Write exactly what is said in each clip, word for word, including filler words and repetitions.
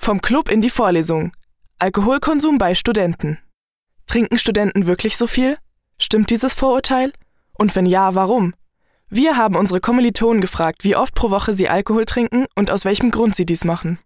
Vom Club in die Vorlesung. Alkoholkonsum bei Studenten. Trinken Studenten wirklich so viel? Stimmt dieses Vorurteil? Und wenn ja, warum? Wir haben unsere Kommilitonen gefragt, wie oft pro Woche sie Alkohol trinken und aus welchem Grund sie dies machen.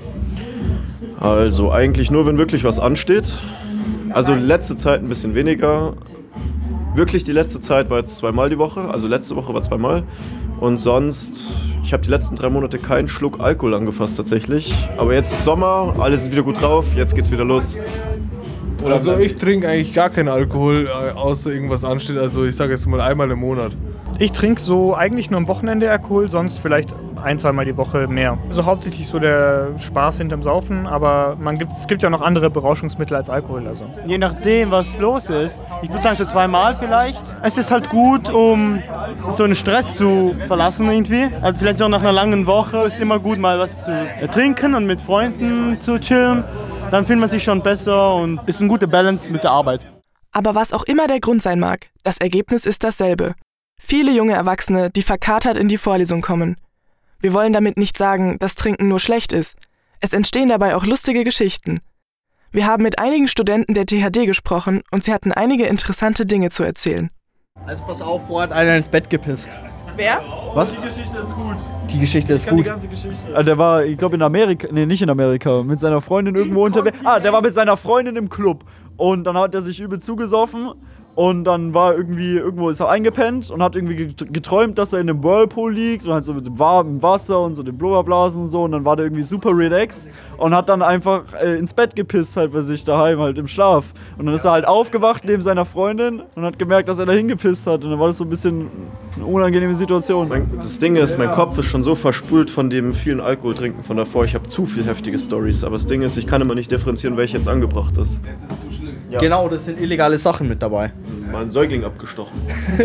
Also eigentlich nur, wenn wirklich was ansteht. Also letzte Zeit ein bisschen weniger. Wirklich die letzte Zeit war jetzt zweimal die Woche. Also letzte Woche war zweimal. Und sonst, ich habe die letzten drei Monate keinen Schluck Alkohol angefasst tatsächlich. Aber jetzt Sommer, alles ist wieder gut drauf, jetzt geht's wieder los. Also ich trinke eigentlich gar keinen Alkohol, außer irgendwas ansteht. Also ich sage jetzt mal einmal im Monat. Ich trinke so eigentlich nur am Wochenende Alkohol, sonst vielleicht ein, zweimal die Woche mehr. Also hauptsächlich so der Spaß hinterm Saufen, aber man gibt, es gibt ja noch andere Berauschungsmittel als Alkohol. Also. Je nachdem, was los ist. Ich würde sagen so zweimal vielleicht. Es ist halt gut, um so einen Stress zu verlassen irgendwie. Also vielleicht auch nach einer langen Woche ist immer gut, mal was zu trinken und mit Freunden zu chillen. Dann fühlt man sich schon besser und ist eine gute Balance mit der Arbeit. Aber was auch immer der Grund sein mag, das Ergebnis ist dasselbe. Viele junge Erwachsene, die verkatert in die Vorlesung kommen. Wir wollen damit nicht sagen, dass Trinken nur schlecht ist. Es entstehen dabei auch lustige Geschichten. Wir haben mit einigen Studenten der T H D gesprochen und sie hatten einige interessante Dinge zu erzählen. Also pass auf, vorher hat einer ins Bett gepisst. Wer? Was? Die Geschichte ist gut. Die Geschichte ist ich kann gut. Die ganze Geschichte. Also der war, ich glaube in Amerika, nee, nicht in Amerika, mit seiner Freundin irgendwo unterwegs. Ah, der war mit seiner Freundin im Club und dann hat er sich übel zugesoffen und dann war irgendwie, irgendwo ist er eingepennt und hat irgendwie geträumt, dass er in einem Whirlpool liegt und halt so mit dem warmen Wasser und so den Blubberblasen und so und dann war der irgendwie super relaxed und hat dann einfach äh, ins Bett gepisst halt bei sich daheim halt im Schlaf und dann ist er halt aufgewacht neben seiner Freundin und hat gemerkt, dass er da hingepisst hat und dann war das so ein bisschen eine unangenehme Situation. Das Ding ist, mein Kopf ist schon so verspult von dem vielen Alkohol trinken von davor, ich habe zu viel heftige Storys, aber das Ding ist, ich kann immer nicht differenzieren, welche jetzt angebracht ist. Es ist zu schlimm. Ja. Genau, das sind illegale Sachen mit dabei. Mal einen Säugling abgestochen.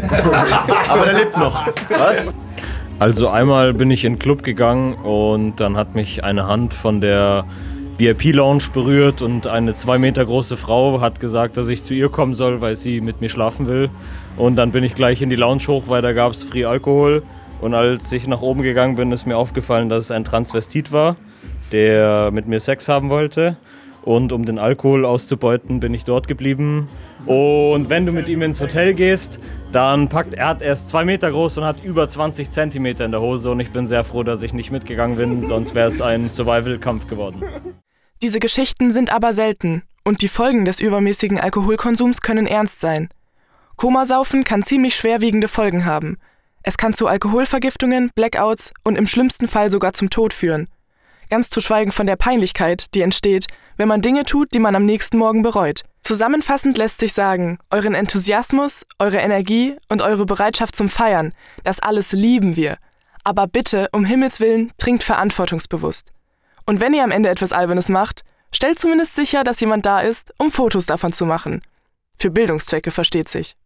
Aber der lebt noch. Was? Also einmal bin ich in den Club gegangen und dann hat mich eine Hand von der V I P-Lounge berührt und eine zwei Meter große Frau hat gesagt, dass ich zu ihr kommen soll, weil sie mit mir schlafen will. Und dann bin ich gleich in die Lounge hoch, weil da gab es Free Alkohol. Und als ich nach oben gegangen bin, ist mir aufgefallen, dass es ein Transvestit war, der mit mir Sex haben wollte. Und um den Alkohol auszubeuten, bin ich dort geblieben. Und wenn du mit ihm ins Hotel gehst, dann packt er, er ist zwei Meter groß und hat über zwanzig Zentimeter in der Hose. Und ich bin sehr froh, dass ich nicht mitgegangen bin, sonst wäre es ein Survival-Kampf geworden. Diese Geschichten sind aber selten und die Folgen des übermäßigen Alkoholkonsums können ernst sein. Komasaufen kann ziemlich schwerwiegende Folgen haben. Es kann zu Alkoholvergiftungen, Blackouts und im schlimmsten Fall sogar zum Tod führen. Ganz zu schweigen von der Peinlichkeit, die entsteht, wenn man Dinge tut, die man am nächsten Morgen bereut. Zusammenfassend lässt sich sagen, euren Enthusiasmus, eure Energie und eure Bereitschaft zum Feiern, das alles lieben wir. Aber bitte, um Himmels Willen, trinkt verantwortungsbewusst. Und wenn ihr am Ende etwas Albernes macht, stellt zumindest sicher, dass jemand da ist, um Fotos davon zu machen. Für Bildungszwecke versteht sich.